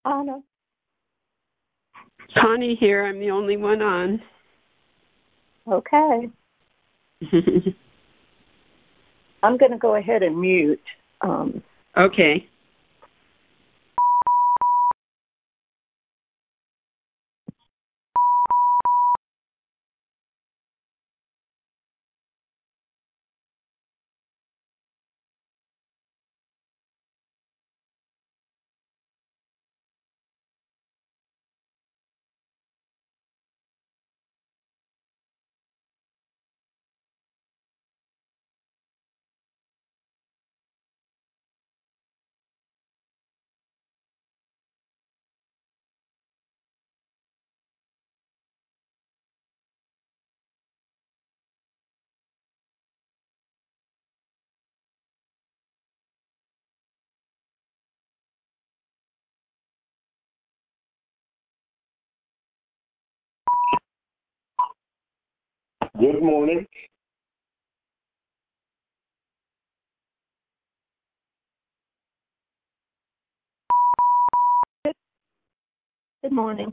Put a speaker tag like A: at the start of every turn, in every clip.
A: Anna.
B: Connie here. I'm the only one on.
A: Okay. I'm going to go ahead and mute.
B: Okay.
C: Good morning.
A: Good morning.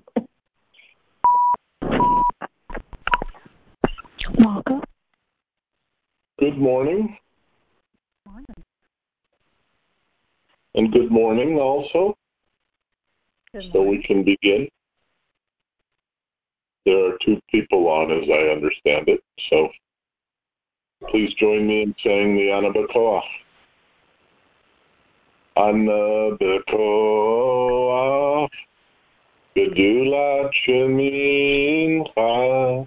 A: Welcome.
C: Good morning. And good morning also. So we can begin. There are two people on, as I understand it. So please join me in saying the Ana B'Koach. Ana B'Koach, Gedulat Shemincha,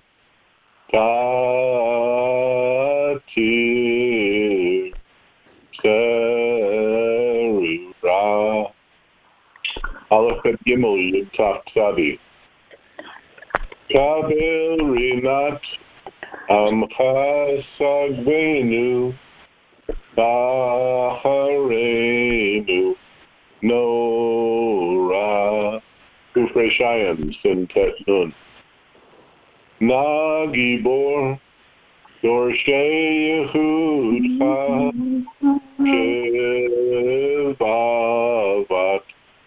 C: Tatir Serura, Aleph Bet Gimel Yud Taf Tzadi. Kabel Rinat Amcha Sagvenu Baharenu Nora Kufrei Shayim Sintet Nun Nagibor Dorshei Yehudcha Kivavat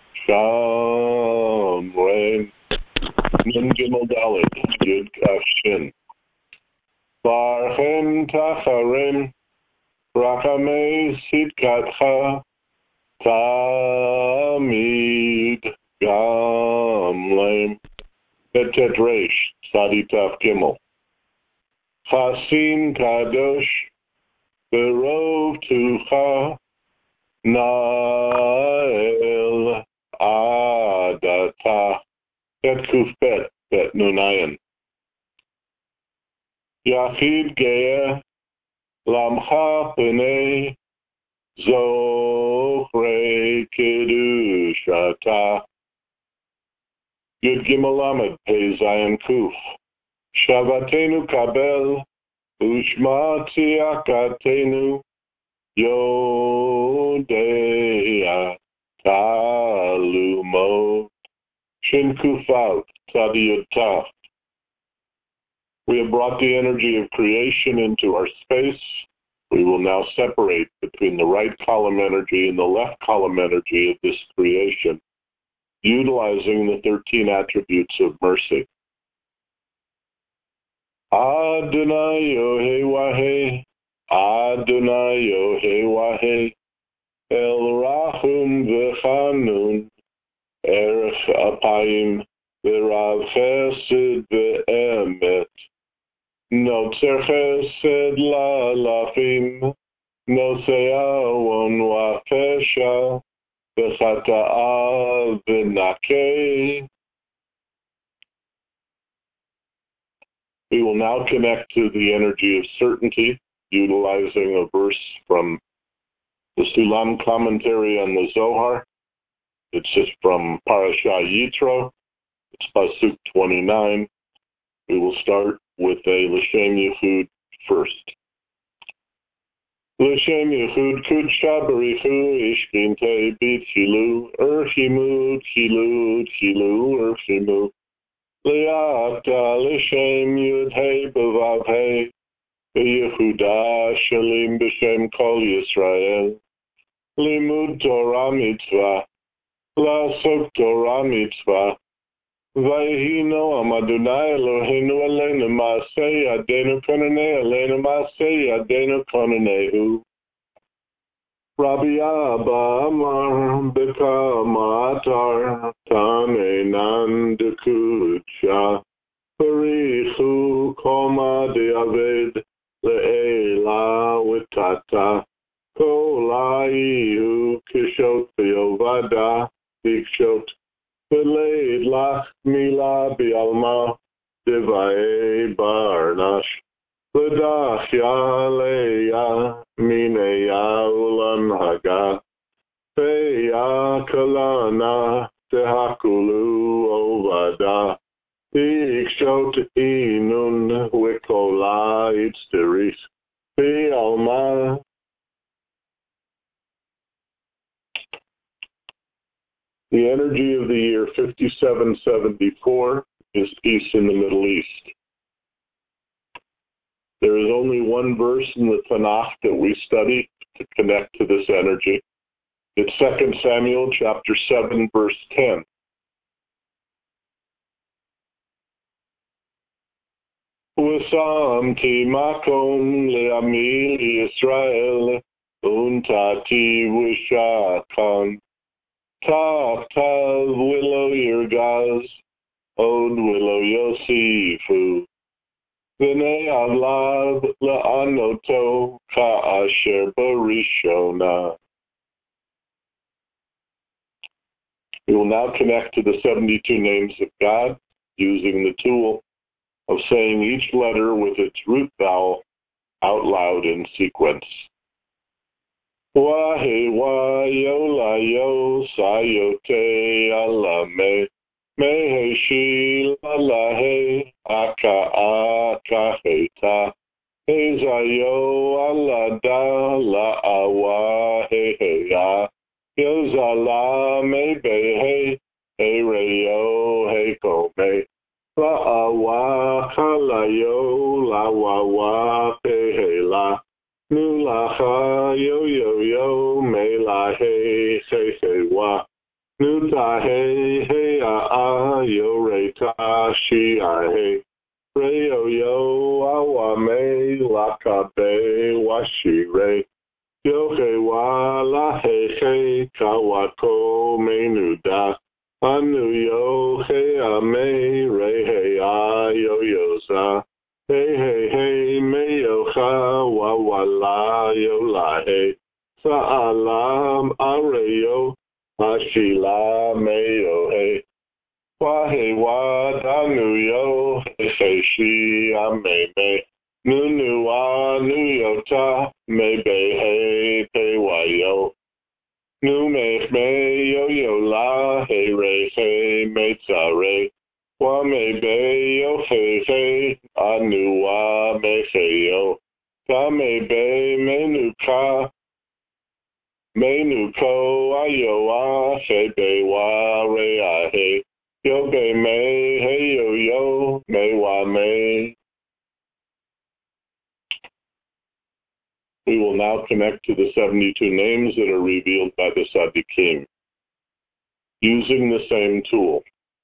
C: Shamrein Nun Gimel Dalet Yud Kaf Shin Barchem Tacharim Rachamei Sidkatcha Tamid Gamleim Betet Reish Sadi Taf Gimel Chasim Kadosh Berov Tucha Nael Adata Bet Kuf Bet Nunayan Yachid Geah Lamcha P'nei Zochrei Kedushata Yud Gimel Lamed Pei Zayin Kuf Shavatenu Kabel Ushma Tziakatenu Yodea Talumo Shin Kufal Tzadi Yud Taf. We have brought the energy of creation into our space. We will now separate between the right column energy and the left column energy of this creation, utilizing the 13 attributes of mercy. Adonai Yohei Wahei, Adonai Yohei Wahei, El Rahum V'Chanun, Erech Apayim, V'Rav Chesed V'Emet, Notzer Chesed La'alafim, Nosei Awon Wa'Pesha, V'Chata'a V'Nakei. We will now connect to the energy of certainty, utilizing a verse from the Sulam commentary on the Zohar. It's just from Parashah Yitro. It's Pasuk 29. We will start with a L'Shem Yechud first. L'Shem Yechud Kudsha Barichu Ishkinte B'Tchilu Erchimu Tchilu Tchilu Erchimu Liata L'Shem Yud Hey B'Vav Hey Yehuda Shalim B'Shem Kol Yisrael Limud Torah Mitzvah לעשות תורה מצווה. ויהי נועם אדוני אלוהינו עלינו מעשה ידינו כונני עלינו מעשה ידינו כוננהו. רבי אבא אמר בכמה אתר תנינן דקודשה פריחו קומה דעבד לאלה ותתה כל היו קשות ביובדה תקשות ולד לך מילה בעלמה דבעי ברנש ודחיה ליה מיניה ולנהגה פיה כלנה תהקולו עובדה תקשות אינון וקולה הצטריס בעלמה. The energy of the year 5774 is peace in the Middle East. There is only one verse in the Tanakh that we study to connect to this energy. It's 2 Samuel chapter 7, verse 10. Usamti makom le'ami Yisrael untati wishakan. Tav tav willow yirgaz, od willow yosifu. V'nei avlav la'anoto ka'asher barishona. We will now connect to the 72 names of God using the tool of saying each letter with its root vowel out loud in sequence. Wahe wa yo la yo sayote alame mehe shi la la he aka heta he zayo ala da la awa he he ya yo zala me be he re yo he ko me la awa kala yo la wa wa he la nu la ha yo yo yo me la he wa nu ta he a yo re ta shi a he re yo awa me la ka be wa shi re yo he wa la he ka wa ko me nu da anu yo he a me re he a yo yo sa hey hey hey me yo ha wa wa la yo la hey sa alam are yo ashila me yo hey wa hey wa da nu yo hey she a me nu wa nu yo ta me be hey pe wa yo nu me yo la hey re hey me ta re wa me be yo he anu wa me yo ta me be me nu ko ayo wa he be wa re a he yo be me hey yo me wa me. We will now connect to the 72 names that are revealed by the Tzaddikim using the same tool.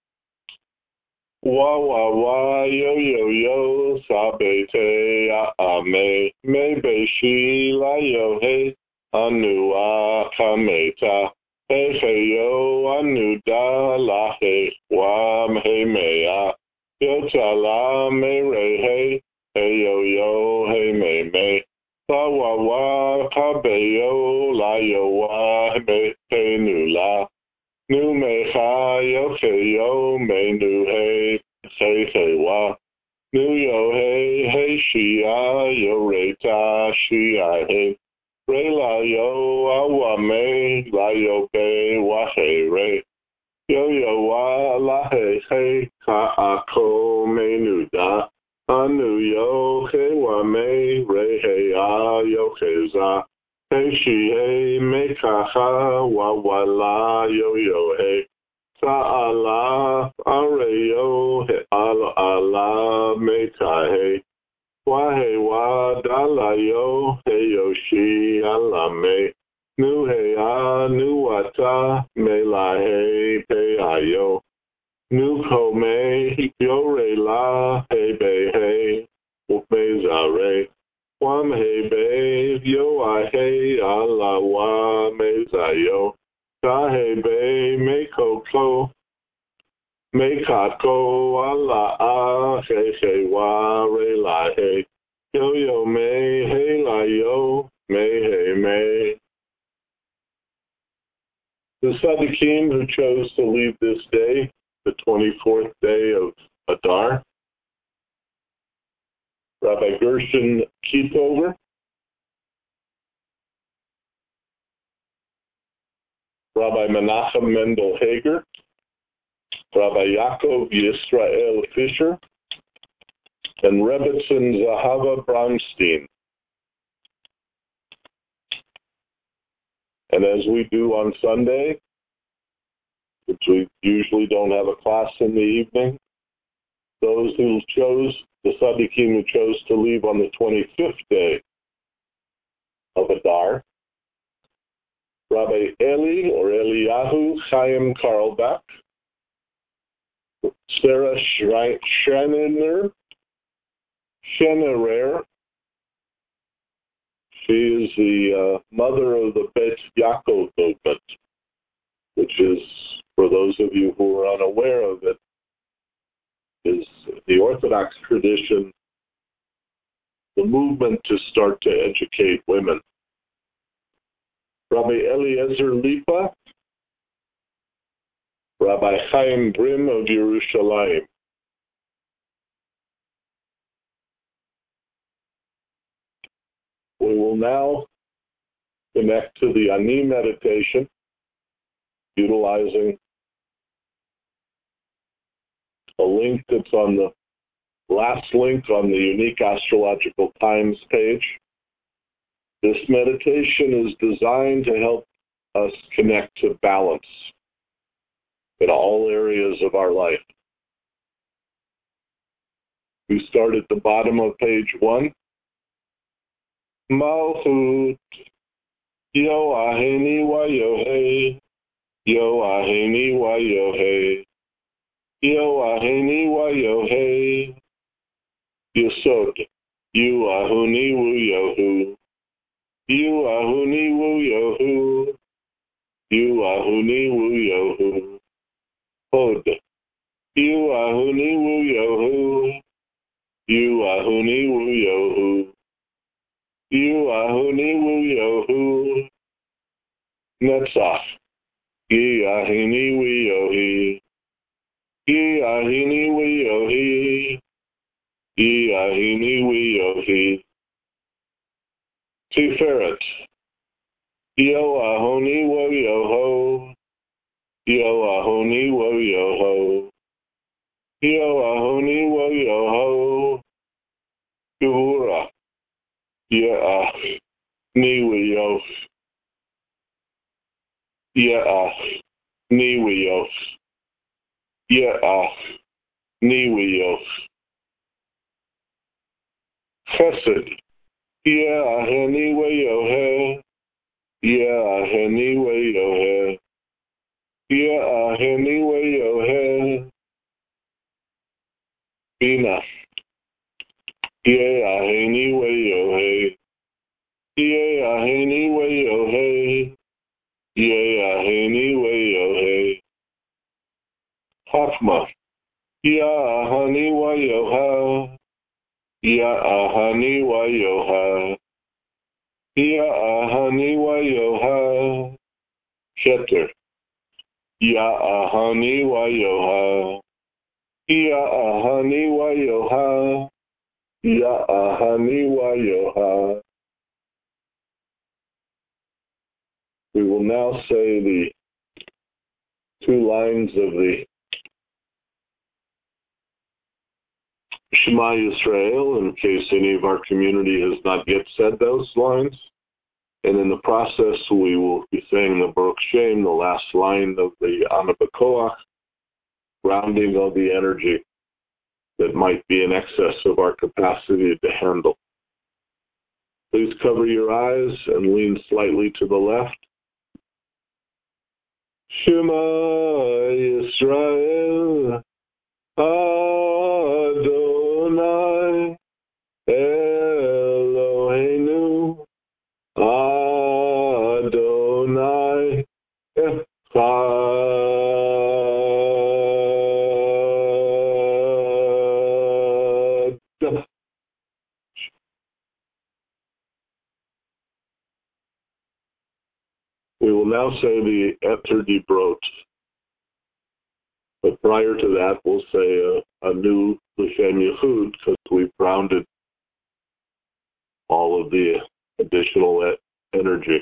C: Wa wa wa yo yo yo sabe te a me be shi la yo he anu a kameta he yo anu da la he wa me me yo ta la me re he yo he me sa wa wa ka be yo la yo wa me he nu la nu me ha yo me nu he wa nu yo he shi a yo re ta shi a he re la yo a wa me la yo be wa he re yo wa la he ka a ko me nu da anu yo he wa me re he a yo he za he shi me ka ha wa la yo he sa ala are yo he ala me ka he wa da la yo he yo shi ala me nu he a nu ata me la he pe ayo. Nuko me yore la he be he. Upe zare. Wam he be yo I he ala wa me zayo. Ka he be me ko. Me kako ala a he wa re la he. Yo me he la yo me he me. The Tzaddikim who chose to leave this day, the 24th day of Adar, Rabbi Gershon Kiepover, Rabbi Menachem Mendel Hager, Rabbi Yaakov Yisrael Fisher, and Rebbetzin Zahava Bronstein. And as we do on Sunday, which we usually don't have a class in the evening, those who chose, the Tzaddikim who chose to leave on the 25th day of Adar, Rabbi Eli or Eliyahu Chaim Carlbach, Sarah Schenerer, she is the mother of the Bet Yaakov movement, which is, for those of you who are unaware of it, is the Orthodox tradition, the movement to start to educate women. Rabbi Eliezer Lipa, Rabbi Chaim Brim of Yerushalayim. We will now connect to the Ani meditation, utilizing a link that's on the last link on the Unique Astrological Times page. This meditation is designed to help us connect to balance in all areas of our life. We start at the bottom of page 1. Malchut, Yo Aheni Wa Yohei, Yo Aheni Wa Yohei, Yo Aheni Wa Yohei, Yesod, You Ahuni Wu Yohu, You Ahuni Wu Yohu, You Ahuni Wu Yohu, Hod, You Ahuni Wu Yohu, You Ahuni Wu Yohu, You Ahuni Wu Yohu, Netzach, Ye Ahini Wu Yohi, Ye Ahini Wu Yohi, Ye Ahini Wu Yohi, Tiferet, Yo Ahoni Wo Yoho, Yo Ahoni Wo Yoho, Yo Ahoni Wo Yoho, Gevura, Ye'ah Niwiyos, Ye'ah Niwiyos, Ye'ah Niwiyos, Chesed, Ye'ah Niwiyohe, Ye'ah Niwiyohe, Ye'ah Niwiyohe, Bina, Ye'ah Niwiyohe, Ye'ah Niwiyohe, Ye'ah Niwiyohe, Chachma, Ye'ah Niwiyoha, Ye'ah Niwiyoha, Ye'ah Niwiyoha, Keter, Ye'ah Niwiyoha, Ye'ah Niwiyoha, Ye'ah Niwiyoha. We will now say the 2 lines of the Shema Yisrael, in case any of our community has not yet said those lines. And in the process, we will be saying the Baruch Shem, the last line of the Ana B'Koach, grounding all the energy that might be in excess of our capacity to handle. Please cover your eyes and lean slightly to the left. Shema Yisrael, Adonai, Eloheinu, Adonai, Echad. We will now say the Eter Dibrot. But prior to that, we'll say a new L'Shem Yechud, because we've rounded all of the additional energy.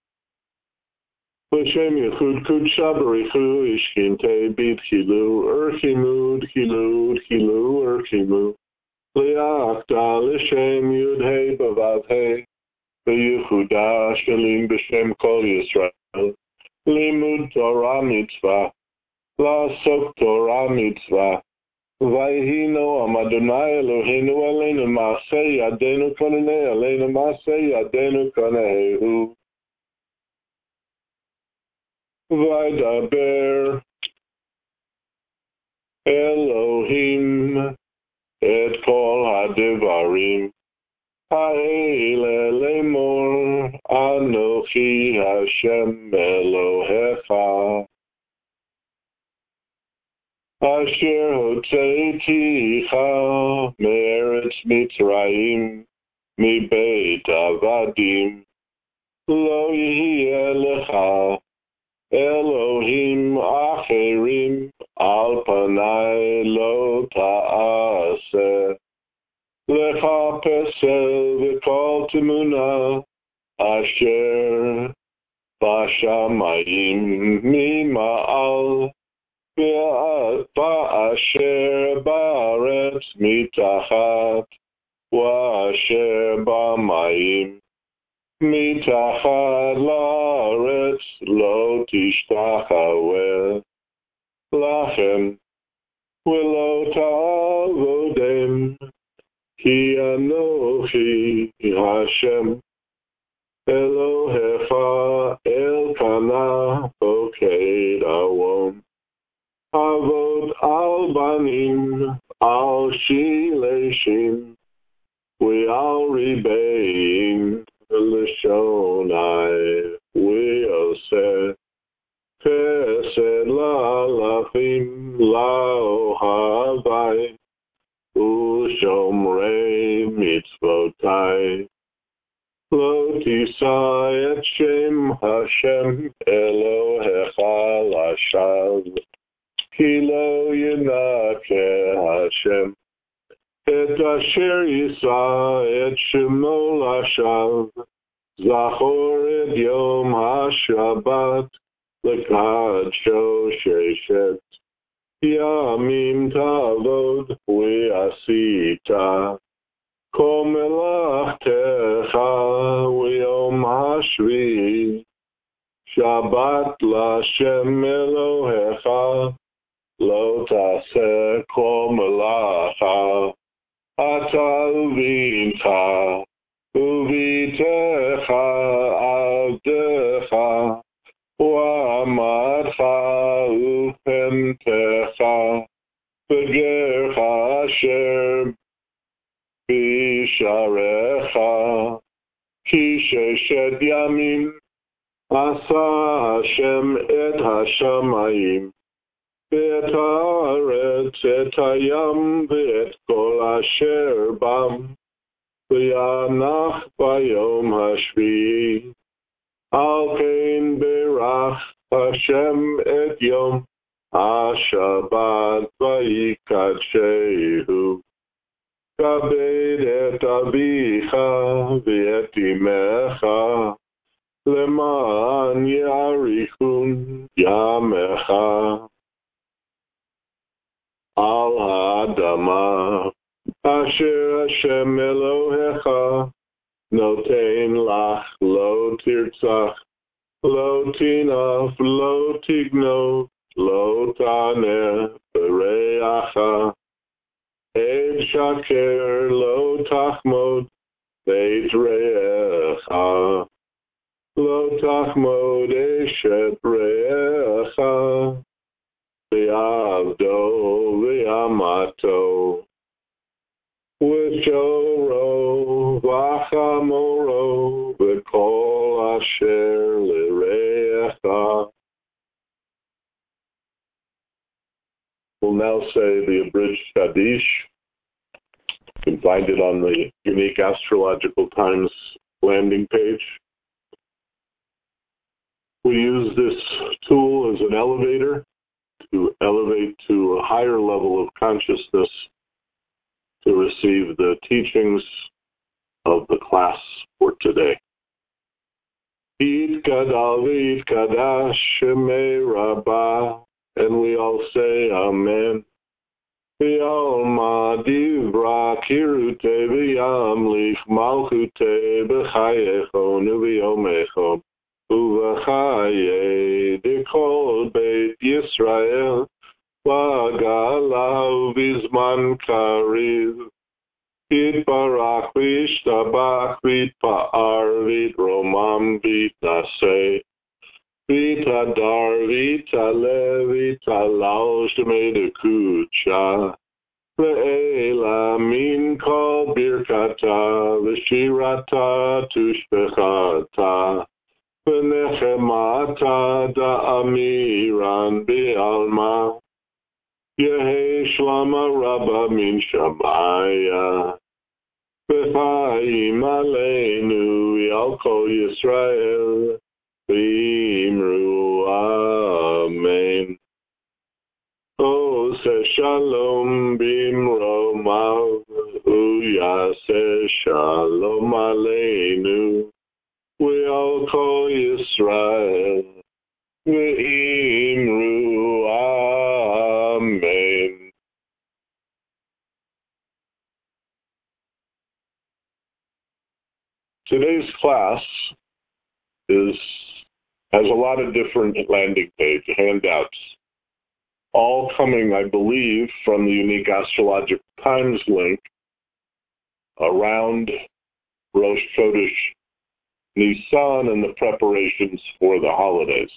C: L'Shem Yechud Kudsha Barichu Ishkinte Bid Chilu Urchimu Chilu Chilu Urchimu Liakta L'Shem Yud Hey Bavav Hey B'Yehuda Shalim B'Shem Kol Yisrael Limud Torah Mitzvah La'asok Torah Mitzvah Vayhi Noam Adonai Eloheinu Aleinu Ma'aseh Yadenu Konei Aleinu Ma'aseh Yadenu Konehu Vaydaber Elohim Et Kol HaDevarim Ha'ele Lemor Anochi Hashem Elohecha Asher Hotzeiticha Me'eretz Mitzrayim Mibeit Avadim Lo Yihye Lecha Elohim Acherim Al Panai Lo Ta'aseh Lecha Pesel V'Kol Timuna Asher Bashamayim Mima'al Ba'asher Ba'aretz Mitachat Wa'asher Ba'mayim Mitachat La'aretz Lo Tishtachaweh Lachem V'lo Ta'avodem Ki Anochi Hashem Elohecha Elkanah Poked Awom Avod al banim, al shileshim, we al ribein, l'shonai, we oseh, chesed la'alafim, la'ohavai, u'shomrei mitzvotai, lo tisai et shem Hashem, Elohecha l'ashav, Ki lo Yinake Hashem, Et Asher Yisa, Et Shemo Lashav, Zachor Et Yom HaShabbat, L'Kadsho Sheshet, Yamim Tavod, Ve'asita, Kol Melachtecha, V'yom HaShvi, Shabbat L'Hashem Elohecha, Lo taseh kol melacha, ata uvincha, uvitecha avdecha, u'amadcha ufemtecha, v'gercha asher bisharecha, ki sheshet yamim, asa Hashem et hashamayim, V'et haaretz et hayam v'et kol asher bam v'yanach bayom hashvi'i al kein berach Hashem et yom ha-shabbat v'yikadshehu kabed et avicha v'et imecha leman yarichun yamecha Al Adama, Asher Hashem Elohecha, Notein Lach, Lo Tirtzach, Lo Tinaf, Lo Tigno, Lo Taneh, Bereacha, Eid Shaker, Lo Tachmod, Beit Re'echa, Lo Tachmod, Eshet Re'echa, We'll now say the abridged Kaddish. You can find it on the Unique Astrological Times landing page. We use this tool as an elevator to elevate to a higher level of consciousness to receive the teachings of the class for today. Yitkadal v'yitkadash shemei rabbah, and we all say Amen. V'yalma divra kirute v'yamlich malchute b'chayechon u'v'yomechon u'v'chaye dekol beit Yisrael v'gala u'vizman kariv Yitbarach v'yishtabach v'yitpa'ar v'yitromam v'yitnaseh v'yitadar v'yitaleh v'yitalal shemei dekucha ve'ela min kol birkata v'shirata tushbechata v'nechemata da'amiran bi'alma Yehi shlama rabba min shamaya v'chaim aleinu yal kol Yisrael v'imru amen. Ose shalom bimromav uyase shalom aleinu v'yal kol Yisrael v'imru amen. Today's class has a lot of different landing page handouts, all coming, I believe, from the Unique Astrological Times link around Rosh Chodesh Nisan and the preparations for the holidays.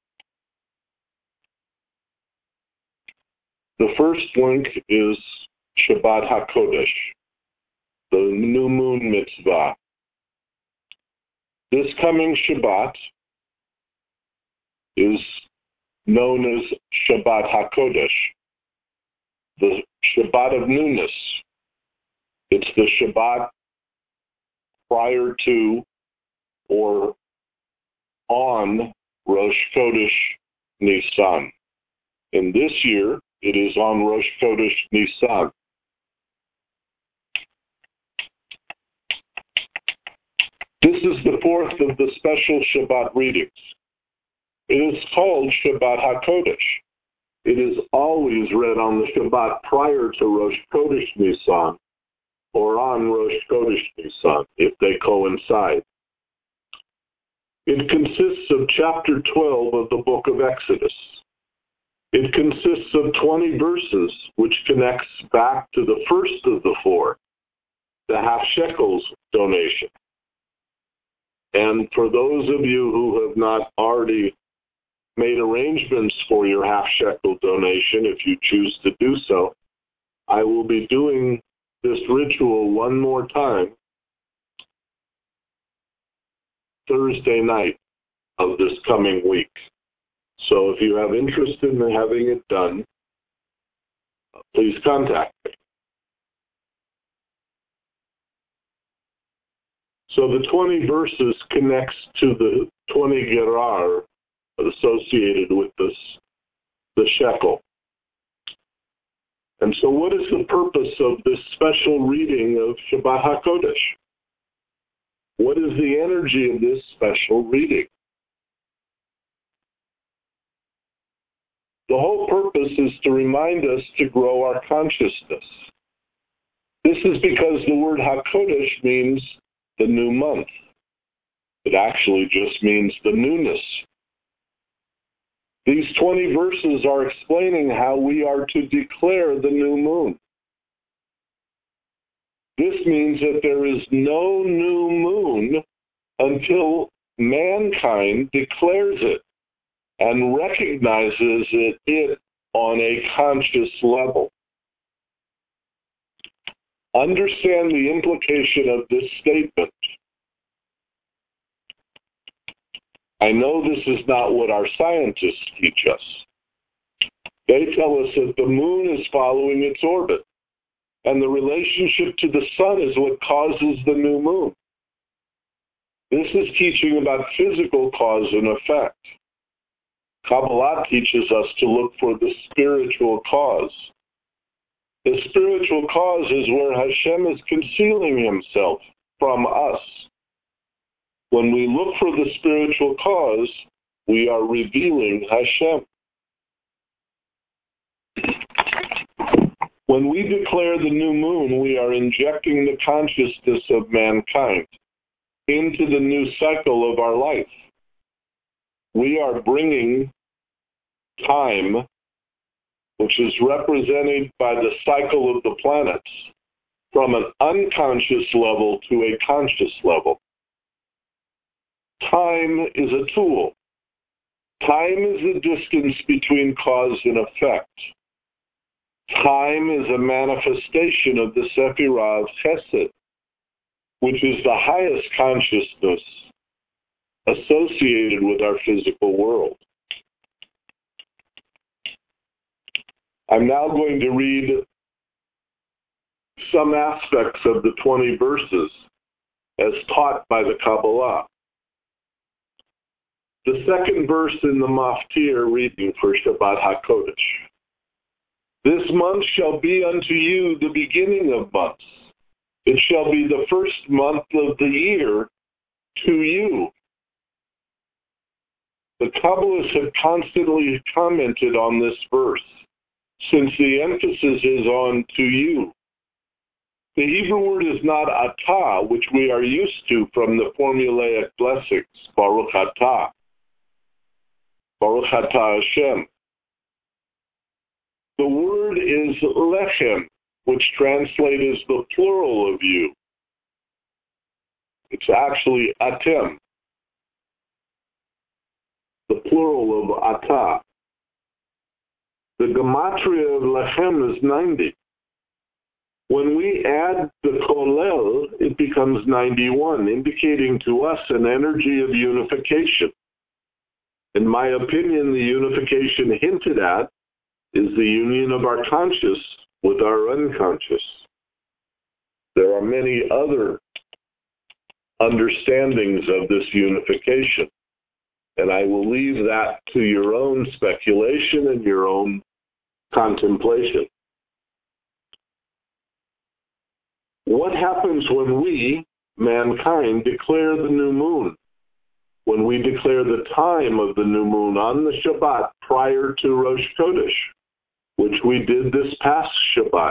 C: The first link is Shabbat HaKodesh, the new moon mitzvah. This coming Shabbat is known as Shabbat HaKodesh, the Shabbat of newness. It's the Shabbat prior to or on Rosh Chodesh Nisan. In this year, it is on Rosh Chodesh Nisan. This is the fourth of the special Shabbat readings. It is called Shabbat HaKodesh. It is always read on the Shabbat prior to Rosh Chodesh Nisan or on Rosh Chodesh Nisan, if they coincide. It consists of chapter 12 of the book of Exodus. It consists of 20 verses, which connects back to the first of the four, the half shekels donation. And for those of you who have not already made arrangements for your half shekel donation, if you choose to do so, I will be doing this ritual one more time Thursday night of this coming week. So if you have interest in having it done, please contact me. So the 20 verses connects to the 20 gerar associated with this, the shekel. And so what is the purpose of this special reading of Shabbat HaKodesh? What is the energy of this special reading? The whole purpose is to remind us to grow our consciousness. This is because the word HaKodesh means the new month. It actually just means the newness. These 20 verses are explaining how we are to declare the new moon. This means that there is no new moon until mankind declares it and recognizes it on a conscious level. Understand the implication of this statement. I know this is not what our scientists teach us, They tell us that the moon is following its orbit, and the relationship to the sun is what causes the new moon. This is teaching about physical cause and effect. Kabbalah teaches us to look for the spiritual cause. The spiritual cause is where Hashem is concealing himself from us. When we look for the spiritual cause, we are revealing Hashem. When we declare the new moon, we are injecting the consciousness of mankind into the new cycle of our life. We are bringing time, which is represented by the cycle of the planets, from an unconscious level to a conscious level. Time is a tool. Time is the distance between cause and effect. Time is a manifestation of the Sephirah of Chesed, which is the highest consciousness associated with our physical world. I'm now going to read some aspects of the 20 verses as taught by the Kabbalah. The second verse in the Maftir reading for Shabbat HaKodesh. This month shall be unto you the beginning of months. It shall be the first month of the year to you. The Kabbalists have constantly commented on this verse, since the emphasis is on to you. The Hebrew word is not atah, which we are used to from the formulaic blessings, Baruch atah. Baruch atah Hashem. The word is lechem, which translates as the plural of you. It's actually atem, the plural of atah. The gematria of lechem is 90. When we add the kolel, it becomes 91, indicating to us an energy of unification. In my opinion, the unification hinted at is the union of our conscious with our unconscious. There are many other understandings of this unification, and I will leave that to your own speculation and your own contemplation. What happens when we, mankind, declare the new moon? When we declare the time of the new moon on the Shabbat prior to Rosh Chodesh, which we did this past Shabbat.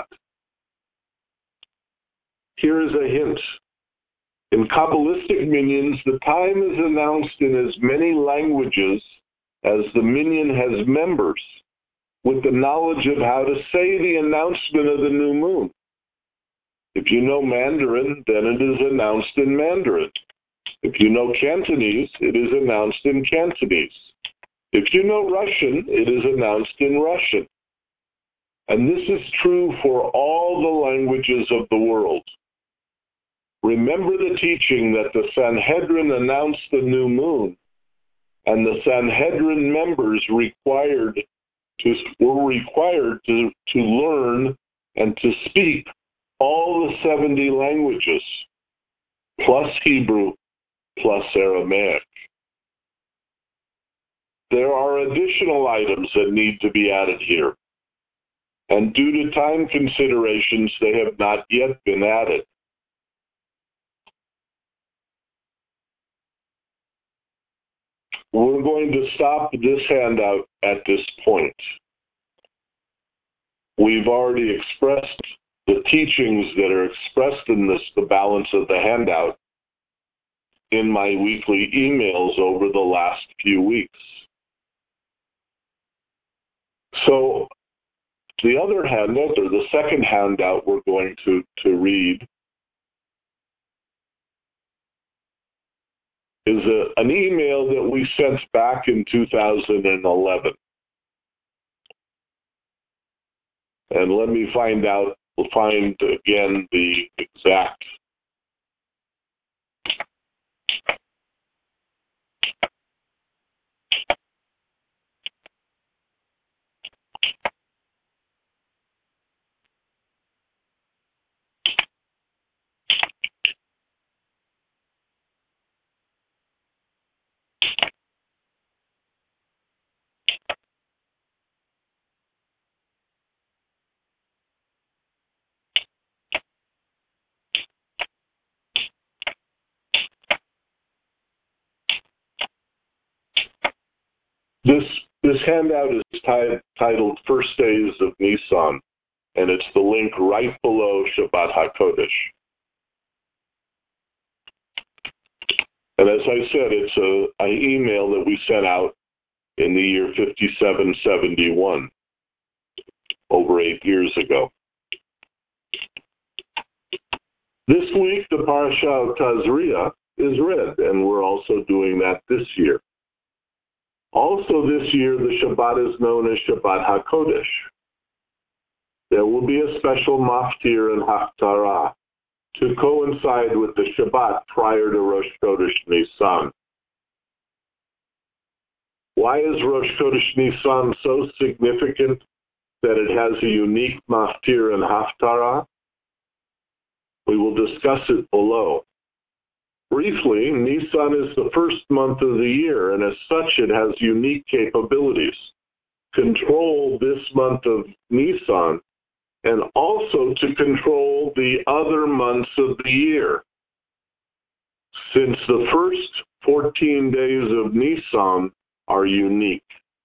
C: Here is a hint. In Kabbalistic minyans, the time is announced in as many languages as the minyan has members, with the knowledge of how to say the announcement of the new moon. If you know Mandarin, then it is announced in Mandarin. If you know Cantonese, it is announced in Cantonese. If you know Russian, it is announced in Russian. And this is true for all the languages of the world. Remember the teaching that the Sanhedrin announced the new moon, and the Sanhedrin members were required to learn and to speak all the 70 languages, plus Hebrew, plus Aramaic. There are additional items that need to be added here, and due to time considerations, they have not yet been added. We're going to stop this handout at this point. We've already expressed the teachings that are expressed in this, the balance of the handout, in my weekly emails over the last few weeks. So the other handout, or the second handout we're going to read, is an email that we sent back in 2011. And let me find again the exact. This handout is titled First Days of Nisan, and it's the link right below Shabbat HaKodesh. And as I said, it's an email that we sent out in the year 5771, over 8 years ago. This week, the Parasha of Tazria is read, and we're also doing that this year. Also this year, the Shabbat is known as Shabbat HaKodesh. There will be a special maftir and haftarah to coincide with the Shabbat prior to Rosh Chodesh Nisan. Why is Rosh Chodesh Nisan so significant that it has a unique maftir and haftarah? We will discuss it below. Briefly, Nisan is the first month of the year, and as such, it has unique capabilities. Control this month of Nisan, and also to control the other months of the year. Since the first 14 days of Nisan are unique.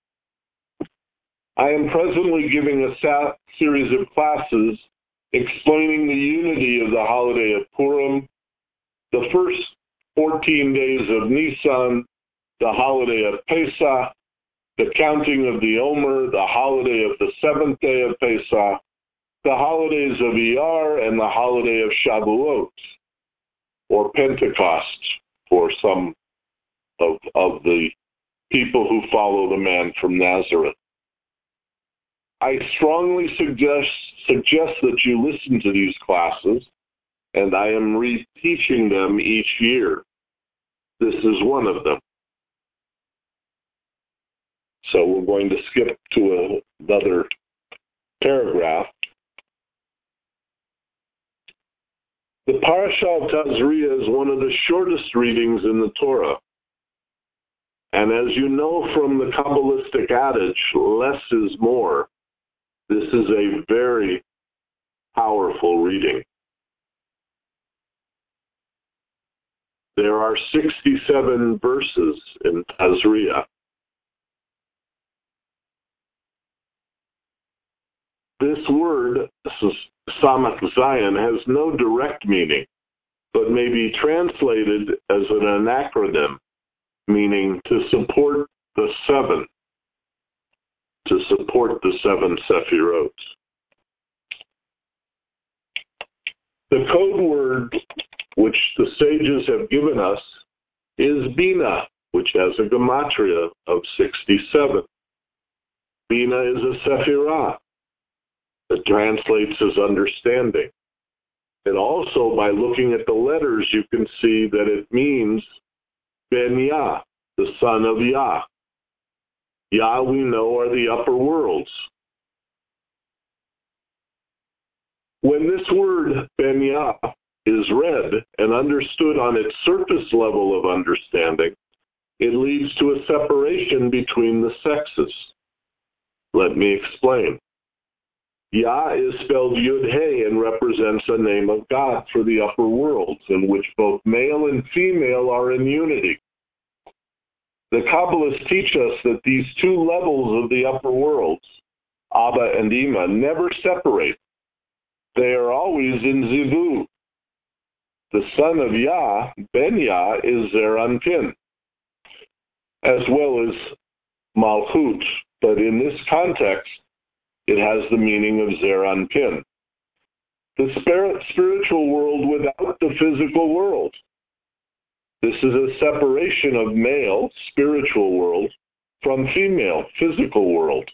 C: I am presently giving a series of classes explaining the unity of the holiday of Purim, the first 14 days of Nisan, the holiday of Pesach, the counting of the Omer, the holiday of the seventh day of Pesach, the holidays of Iyar, and the holiday of Shavuot, or Pentecost, for some of the people who follow the man from Nazareth. I strongly suggest that you listen to these classes, and I am reteaching them each year. This is one of them. So we're going to skip to another paragraph. The Parasha of Tazria is one of the shortest readings in the Torah. And as you know from the Kabbalistic adage, less is more, this is a very powerful reading. There are 67 verses in Tazria. This word, Samach Zion, has no direct meaning, but may be translated as an acronym, meaning to support the seven, Sephirot. The code word which the sages have given us is Bina, which has a gematria of 67. Bina is a Sephirah that translates as understanding. And also, by looking at the letters, you can see that it means Ben Yah, the son of Yah. Yah, we know, are the upper worlds. When this word Ben Yah is read and understood on its surface level of understanding, it leads to a separation between the sexes. Let me explain. Yah is spelled Yud-Hey and represents a name of God for the upper worlds, in which both male and female are in unity. The Kabbalists teach us that these two levels of the upper worlds, Abba and Ima, never separate. They are always in Zivu. The son of Yah, Ben Yah, is Zeir Anpin, as well as Malchut, but in this context, it has the meaning of Zeir Anpin. The spiritual world without the physical world. This is a separation of male, spiritual world, from female, physical world.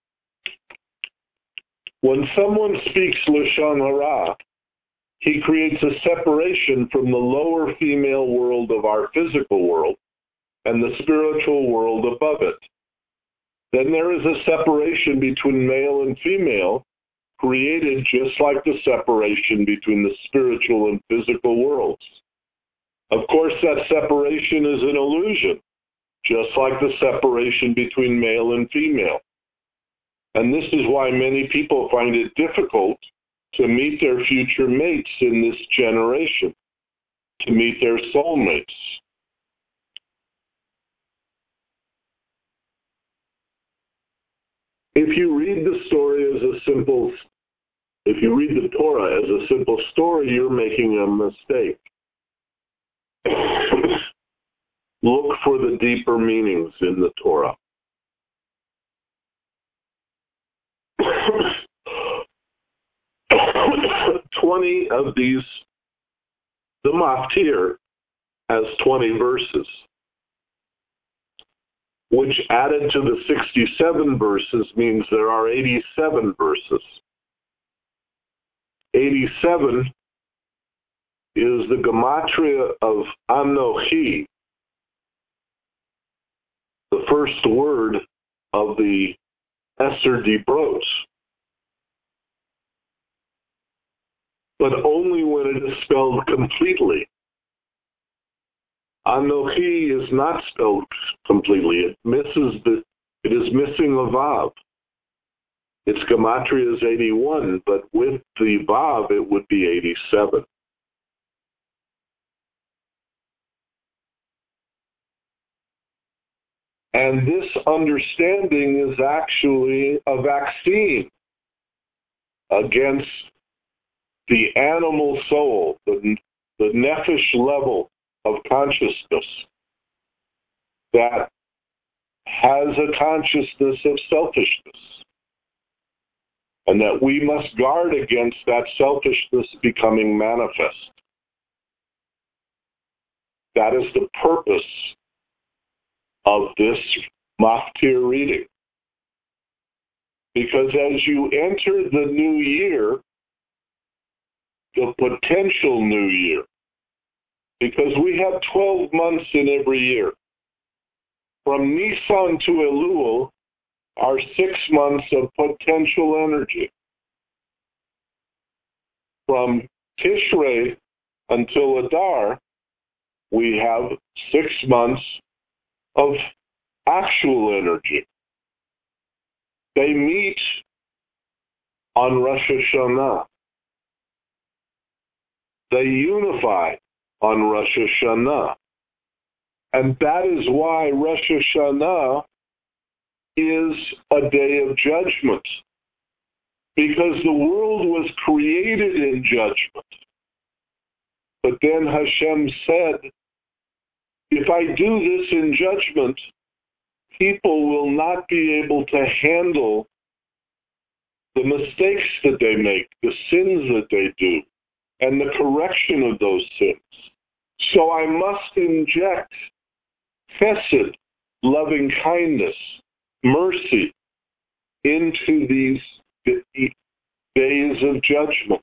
C: When someone speaks Lashon Hara, he creates a separation from the lower female world of our physical world and the spiritual world above it. Then there is a separation between male and female, created just like the separation between the spiritual and physical worlds. Of course, that separation is an illusion, just like the separation between male and female. And this is why many people find it difficult to meet their future mates in this generation, to meet their soulmates. if you read the Torah as a simple story, you're making a mistake. Look for the deeper meanings in the Torah. The Maftir has 20 verses, which added to the 67 verses means there are 87 verses. 87 is the gematria of Anochi, the first word of the Eser Dibrot, but only when it is spelled completely. Anochi is not spelled completely. It is missing a vav. Its gematria is 81, but with the vav it would be 87. And this understanding is actually a vaccine against the animal soul, the nephesh level of consciousness that has a consciousness of selfishness, and that we must guard against that selfishness becoming manifest. That is the purpose of this Maftir reading. Because as you enter the new year, the potential new year, because we have 12 months in every year. From Nisan to Elul are 6 months of potential energy. From Tishrei until Adar, we have 6 months of actual energy. They meet on Rosh Hashanah. They unify on Rosh Hashanah. And that is why Rosh Hashanah is a day of judgment. Because the world was created in judgment. But then Hashem said, if I do this in judgment, people will not be able to handle the mistakes that they make, the sins that they do, and the correction of those sins. So I must inject chesed, loving kindness, mercy, into these days of judgment.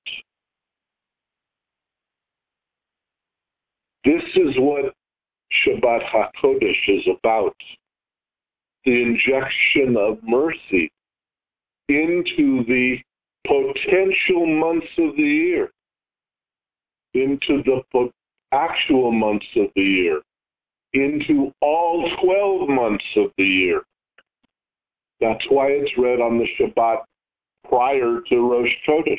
C: This is what Shabbat HaKodesh is about. The injection of mercy into the potential months of the year, into the actual months of the year, into all 12 months of the year. That's why it's read on the Shabbat prior to Rosh Chodesh.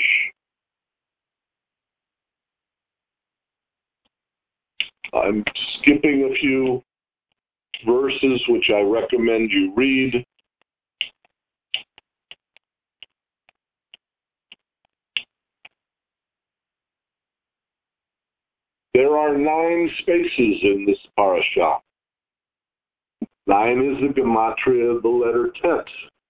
C: I'm skipping a few verses which I recommend you read. There are 9 spaces in this parasha. 9 is the gematria of the letter Tet.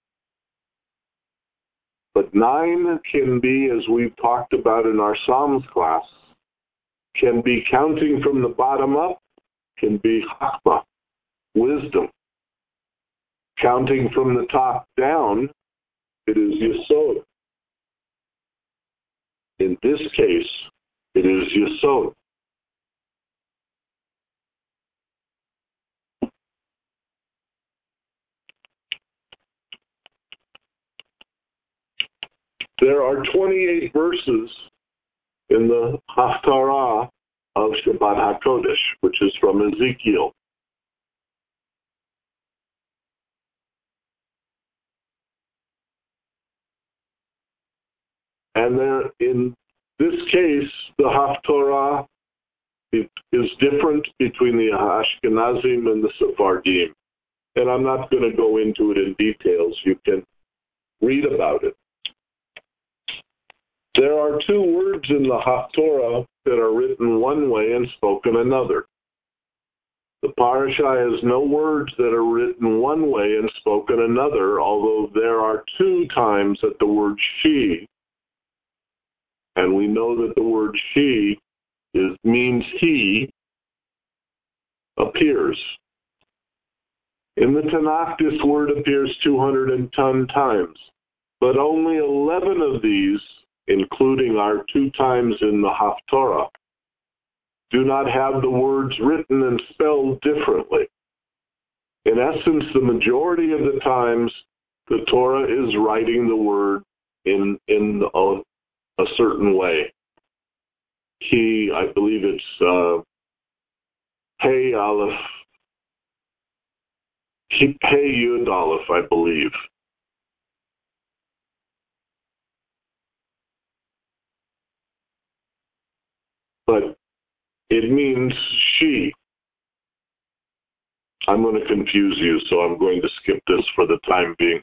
C: But 9 can be, as we've talked about in our Psalms class, can be counting from the bottom up, can be chachma, wisdom. Counting from the top down, it is yesod. In this case, it is yesod. There are 28 verses in the Haftarah of Shabbat HaKodesh, which is from Ezekiel. And there, in this case, the Haftarah is different between the Ashkenazim and the Sephardim. And I'm not going to go into it in details. You can read about it. There are two words in the Haftorah that are written one way and spoken another. The parasha has no words that are written one way and spoken another, although there are two times that the word she, and we know that the word she means he, appears. In the Tanakh, this word appears 210 times, but only 11 of these, including our 2 times in the Haftorah, do not have the words written and spelled differently. In essence, the majority of the times, the Torah is writing the word in a certain way. I believe it's Hey Aleph, Hey Yud Aleph, I believe. But it means she. I'm going to confuse you, so I'm going to skip this for the time being.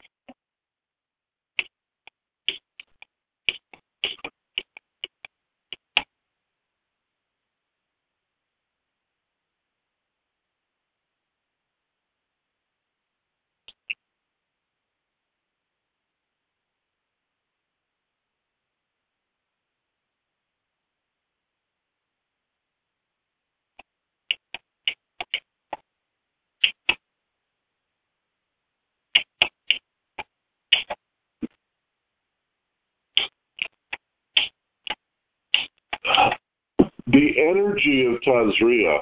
C: The energy of Tazria,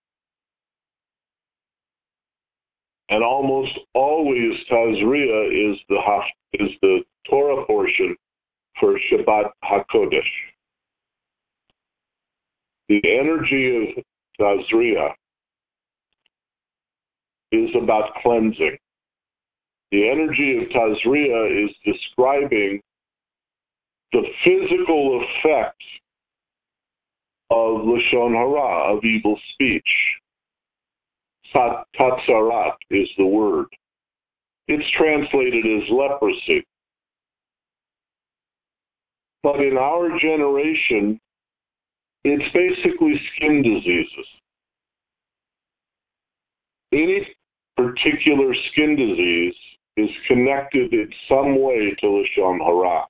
C: and almost always Tazria is the Torah portion for Shabbat HaKodesh. The energy of Tazria is about cleansing. The energy of Tazria is describing the physical effect of Lashon Hara, of evil speech. Tatzarat is the word. It's translated as leprosy. But in our generation, it's basically skin diseases. Any particular skin disease is connected in some way to Lashon Hara.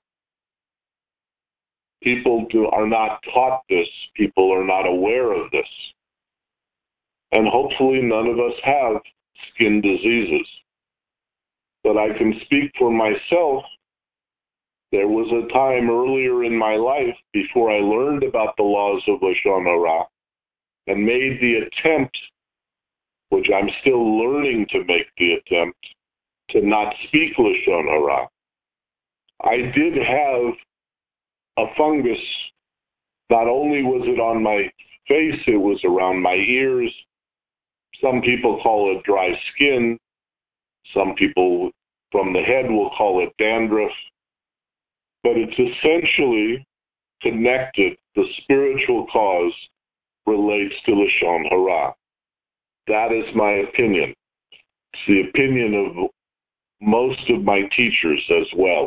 C: People are not taught this. People are not aware of this. And hopefully none of us have skin diseases. But I can speak for myself. There was a time earlier in my life before I learned about the laws of Lashon Hara and made the attempt, which I'm still learning to make the attempt, to not speak Lashon Hara. I did have a fungus. Not only was it on my face, it was around my ears. Some people call it dry skin. Some people from the head will call it dandruff. But it's essentially connected. The spiritual cause relates to Lashon Hara. That is my opinion. It's the opinion of most of my teachers as well.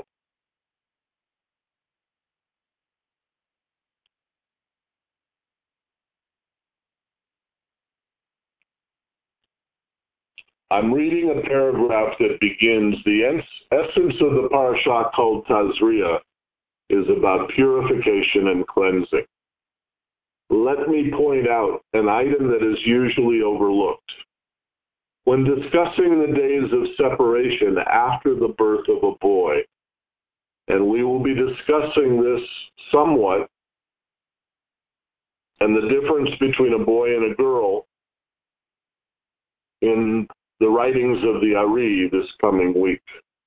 C: I'm reading a paragraph that begins, the essence of the parasha called Tazria is about purification and cleansing. Let me point out an item that is usually overlooked. When discussing the days of separation after the birth of a boy, and we will be discussing this somewhat, and the difference between a boy and a girl in the writings of the Ari this coming week.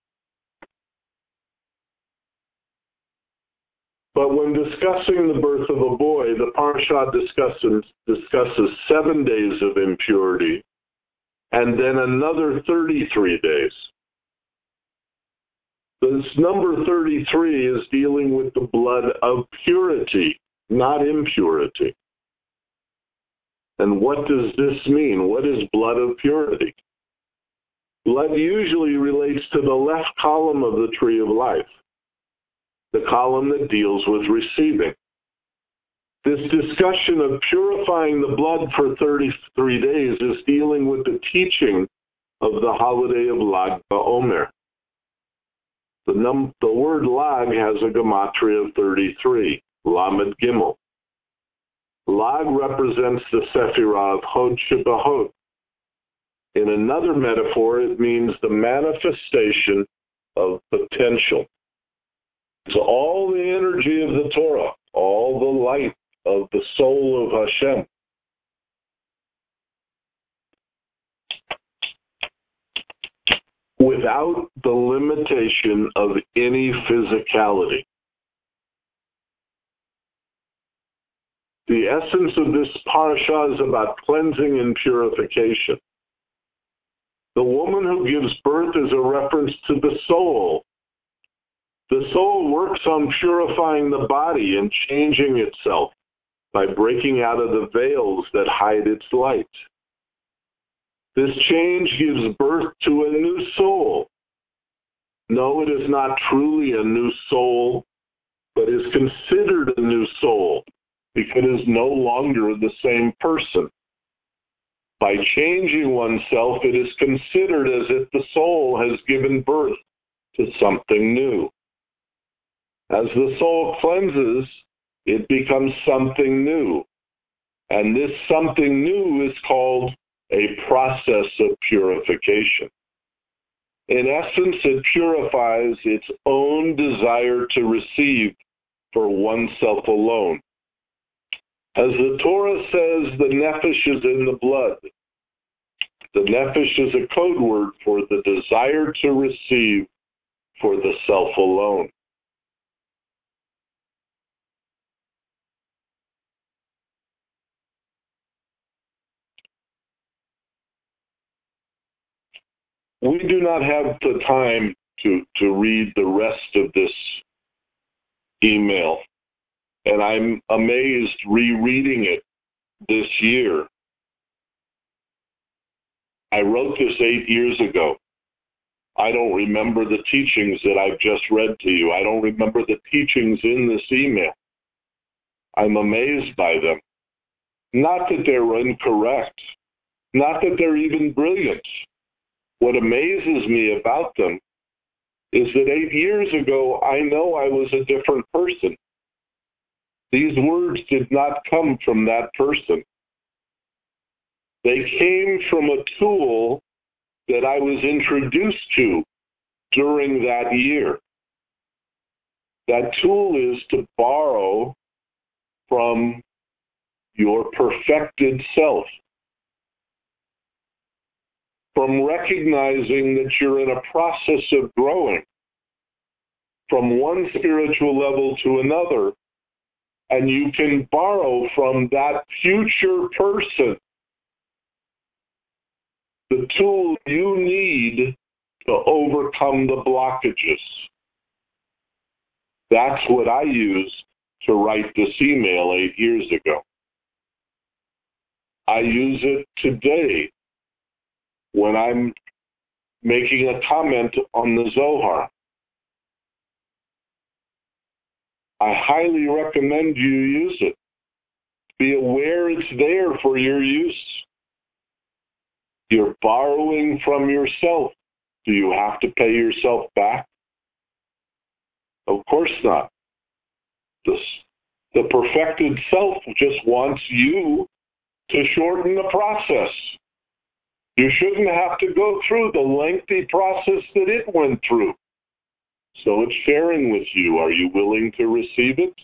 C: But when discussing the birth of a boy, the parasha discusses 7 days of impurity and then another 33 days. This number 33 is dealing with the blood of purity, not impurity. And what does this mean? What is blood of purity? Blood usually relates to the left column of the tree of life, the column that deals with receiving. This discussion of purifying the blood for 33 days is dealing with the teaching of the holiday of Lag BaOmer. The word Lag has a gematria of 33, Lamed Gimel. Lag represents the Sephirah of Hod Shebahod. In another metaphor, it means the manifestation of potential. So all the energy of the Torah, all the light of the soul of Hashem, without the limitation of any physicality. The essence of this parasha is about cleansing and purification. The woman who gives birth is a reference to the soul. The soul works on purifying the body and changing itself by breaking out of the veils that hide its light. This change gives birth to a new soul. No, it is not truly a new soul, but is considered a new soul because it is no longer the same person. By changing oneself, it is considered as if the soul has given birth to something new. As the soul cleanses, it becomes something new. And this something new is called a process of purification. In essence, it purifies its own desire to receive for oneself alone. As the Torah says, the nefesh is in the blood. The nefesh is a code word for the desire to receive for the self alone. We do not have the time to read the rest of this email, and I'm amazed rereading it this year. I wrote this 8 years ago. I don't remember the teachings that I've just read to you. I don't remember the teachings in this email. I'm amazed by them. Not that they're incorrect, not that they're even brilliant. What amazes me about them is that 8 years ago, I know I was a different person. These words did not come from that person. They came from a tool that I was introduced to during that year. That tool is to borrow from your perfected self, from recognizing that you're in a process of growing from one spiritual level to another, and you can borrow from that future person the tool you need to overcome the blockages. That's what I used to write this email 8 years ago. I use it today when I'm making a comment on the Zohar. I highly recommend you use it. Be aware it's there for your use. You're borrowing from yourself. Do you have to pay yourself back? Of course not. The perfected self just wants you to shorten the process. You shouldn't have to go through the lengthy process that it went through. So it's sharing with you. Are you willing to receive it?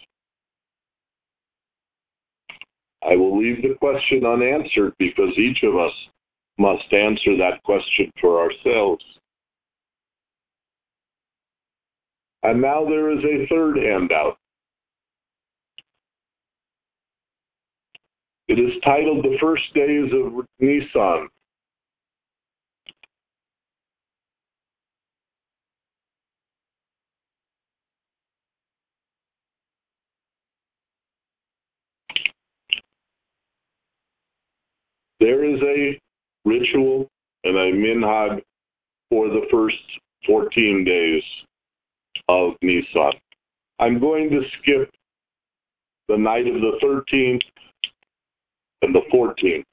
C: I will leave the question unanswered because each of us must answer that question for ourselves. And now there is a third handout. It is titled The First Days of Nisan. There is a ritual and a minhag for the first 14 days of Nisan. I'm going to skip the night of the 13th and the 14th.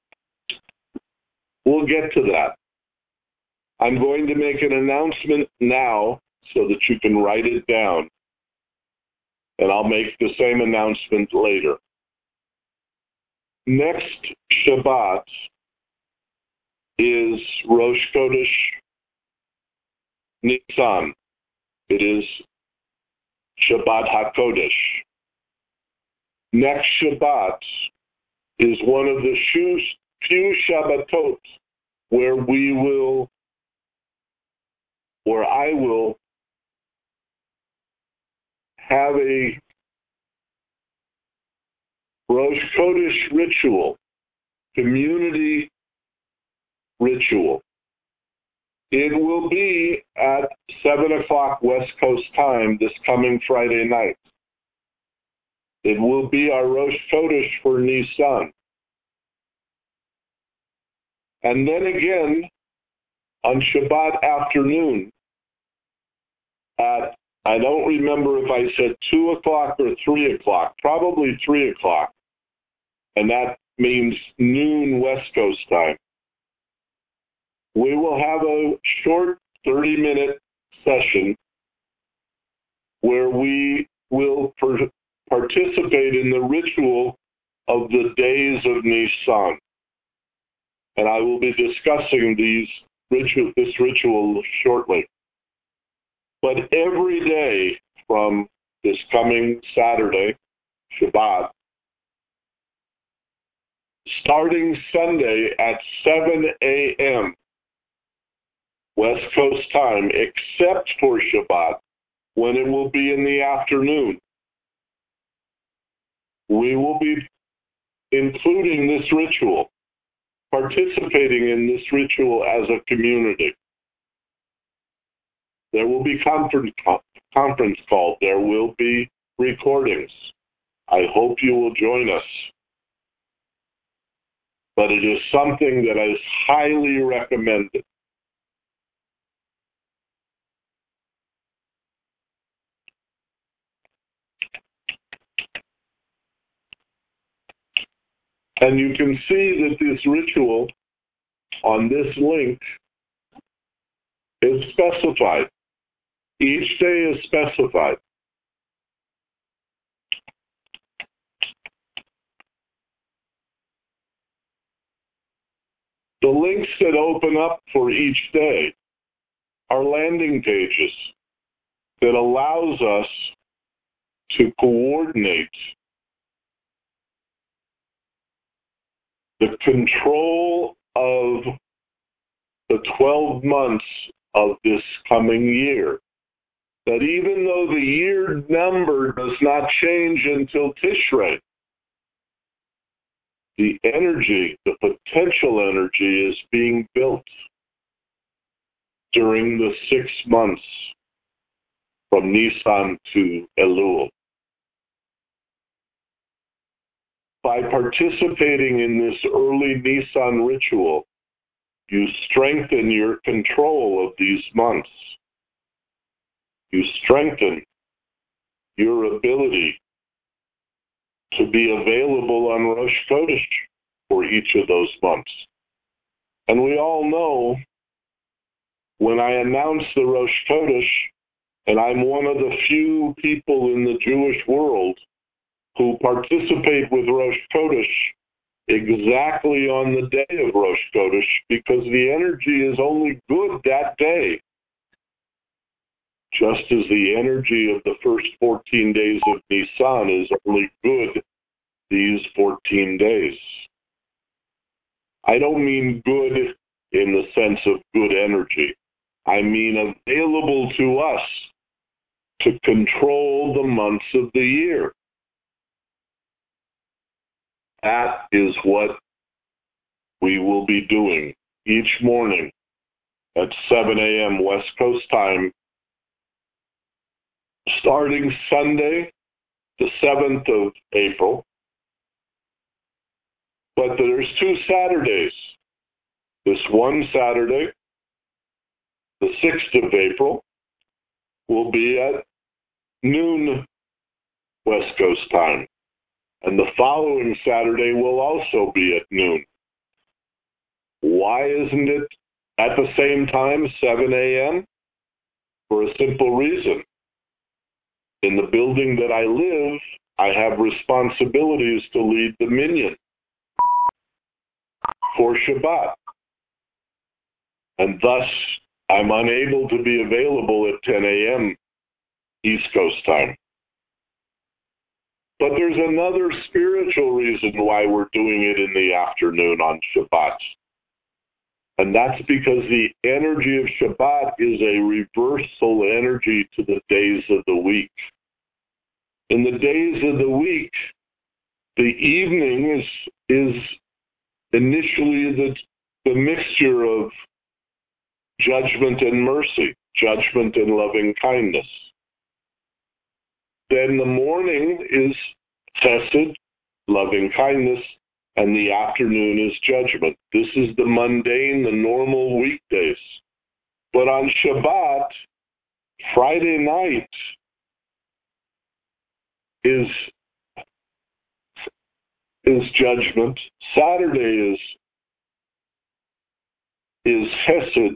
C: We'll get to that. I'm going to make an announcement now so that you can write it down, and I'll make the same announcement later. Next Shabbat is Rosh Chodesh Nisan. It is Shabbat HaKodesh. Next Shabbat is one of the few Shabbatot where I will have a Rosh Chodesh ritual, community ritual. It will be at 7 o'clock West Coast time this coming Friday night. It will be our Rosh Chodesh for Nisan. And then again, on Shabbat afternoon, at, I don't remember if I said 2 o'clock or 3 o'clock, probably 3 o'clock, and that means noon West Coast time. We will have a short 30-minute session where we will participate in the ritual of the days of Nisan. And I will be discussing this ritual shortly. But every day from this coming Saturday, Shabbat, starting Sunday at 7 a.m. West Coast time, except for Shabbat, when it will be in the afternoon, we will be including this ritual, participating in this ritual as a community. There will be conference calls. There will be recordings. I hope you will join us. But it is something that is highly recommended. And you can see that this ritual on this link is specified. Each day is specified. The links that open up for each day are landing pages that allows us to coordinate the control of the 12 months of this coming year. That even though the year number does not change until Tishrei, the energy, the potential energy is being built during the 6 months from Nisan to Elul. By participating in this early Nisan ritual, you strengthen your control of these months. You strengthen your ability to be available on Rosh Chodesh for each of those months. And we all know when I announce the Rosh Chodesh, and I'm one of the few people in the Jewish world who participate with Rosh Chodesh exactly on the day of Rosh Chodesh, because the energy is only good that day. Just as the energy of the first 14 days of Nisan is only good these 14 days. I don't mean good in the sense of good energy. I mean available to us to control the months of the year. That is what we will be doing each morning at 7 a.m. West Coast time, starting Sunday, the 7th of April. But there's 2 Saturdays. This one Saturday the 6th of April, will be at noon West Coast time. And the following Saturday will also be at noon. Why isn't it at the same time, 7 a.m.? For a simple reason. In the building that I live, I have responsibilities to lead the minyan for Shabbat. And thus, I'm unable to be available at 10 a.m. East Coast time. But there's another spiritual reason why we're doing it in the afternoon on Shabbat. And that's because the energy of Shabbat is a reversal energy to the days of the week. In the days of the week, the evening is initially the mixture of judgment and mercy, judgment and loving kindness. Then the morning is chesed, loving kindness, and the afternoon is judgment. This is the mundane, the normal weekdays. But on Shabbat, Friday night is judgment. Saturday is chesed.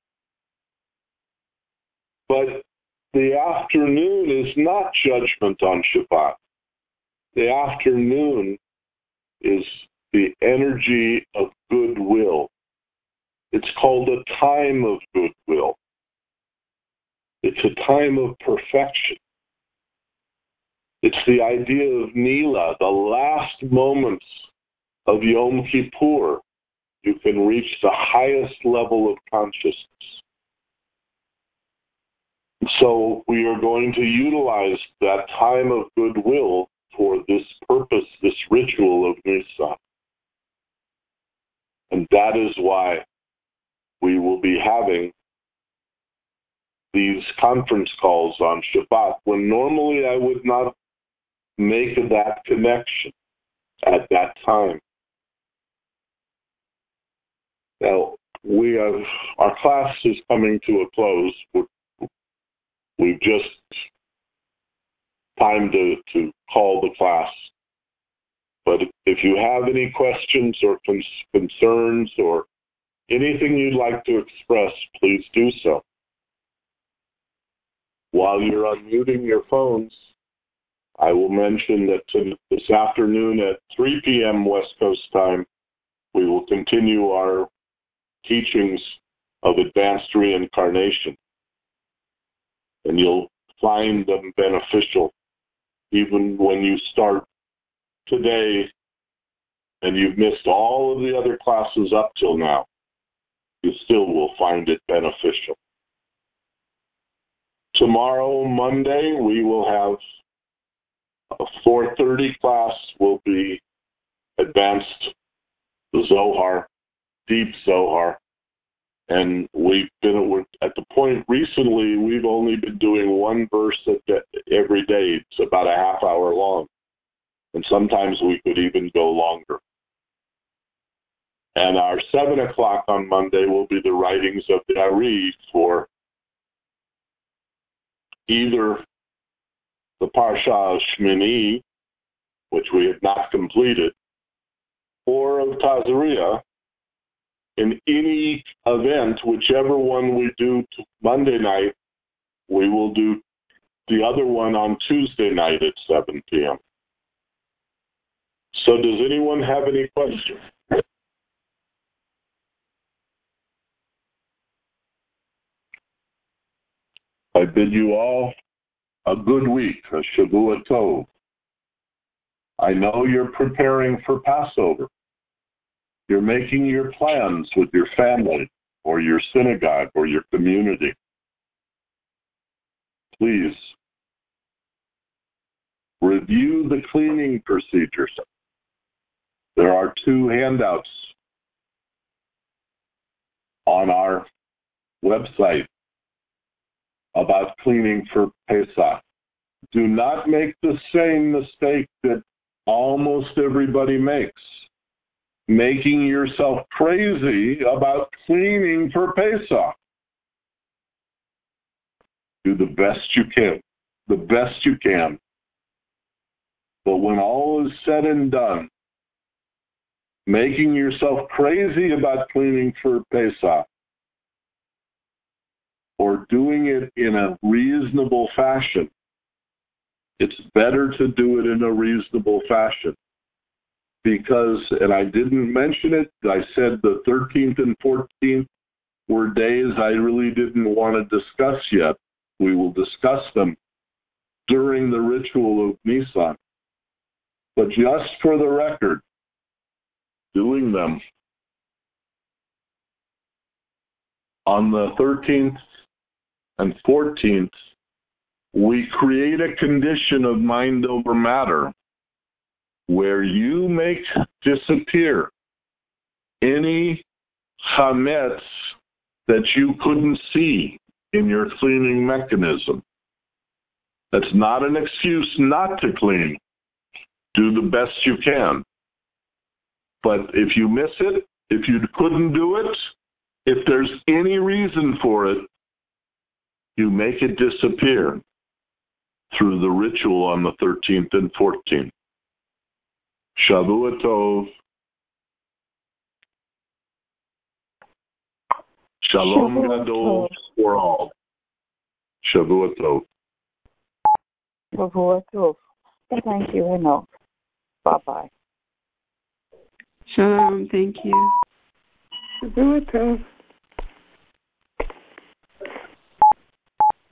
C: But the afternoon is not judgment on Shabbat. The afternoon is the energy of goodwill. It's called a time of goodwill. It's a time of perfection. It's the idea of Nila, the last moments of Yom Kippur. You can reach the highest level of consciousness. So we are going to utilize that time of goodwill for this purpose, this ritual of Nisan. And that is why we will be having these conference calls on Shabbat, when normally I would not make that connection at that time. Now, our class is coming to a close. We've just time to call the class. But if you have any questions or concerns or anything you'd like to express, please do so. While you're unmuting your phones, I will mention that this afternoon at 3 p.m. West Coast time, we will continue our teachings of advanced reincarnation. And you'll find them beneficial even when you start today and you've missed all of the other classes up till now. You still will find it beneficial. Tomorrow, Monday, we will have a 4:30 class. Will be advanced Zohar, deep Zohar. And we've been at the point recently, we've only been doing one verse every day. It's about a half hour long. And sometimes we could even go longer. And our 7 o'clock on Monday will be the writings of the Ari for either the Parsha Shmini, which we have not completed, or of Tazria. In any event, whichever one we do Monday night, we will do the other one on Tuesday night at 7 p.m. So does anyone have any questions? I bid you all a good week, a Shavua Tov. I know you're preparing for Passover. You're making your plans with your family or your synagogue or your community. Please review the cleaning procedures. There are 2 handouts on our website about cleaning for Pesach. Do not make the same mistake that almost everybody makes. Making yourself crazy about cleaning for Pesach. Do the best you can. The best you can. But when all is said and done, making yourself crazy about cleaning for Pesach, or doing it in a reasonable fashion, it's better to do it in a reasonable fashion. Because, and I didn't mention it, I said the 13th and 14th were days I really didn't want to discuss yet. We will discuss them during the ritual of Nisan. But just for the record, doing them on the 13th and 14th, we create a condition of mind over matter where you make disappear any chametz that you couldn't see in your cleaning mechanism. That's not an excuse not to clean. Do the best you can. But if you miss it, if you couldn't do it, if there's any reason for it, you make it disappear through the ritual on the 13th and 14th. Shavua Tov. Shalom Gadol for all. Shavua Tov.
A: Shavua Tov. Thank you, Enoch. Bye-bye.
B: Shalom, thank you.
D: Shavua Tov.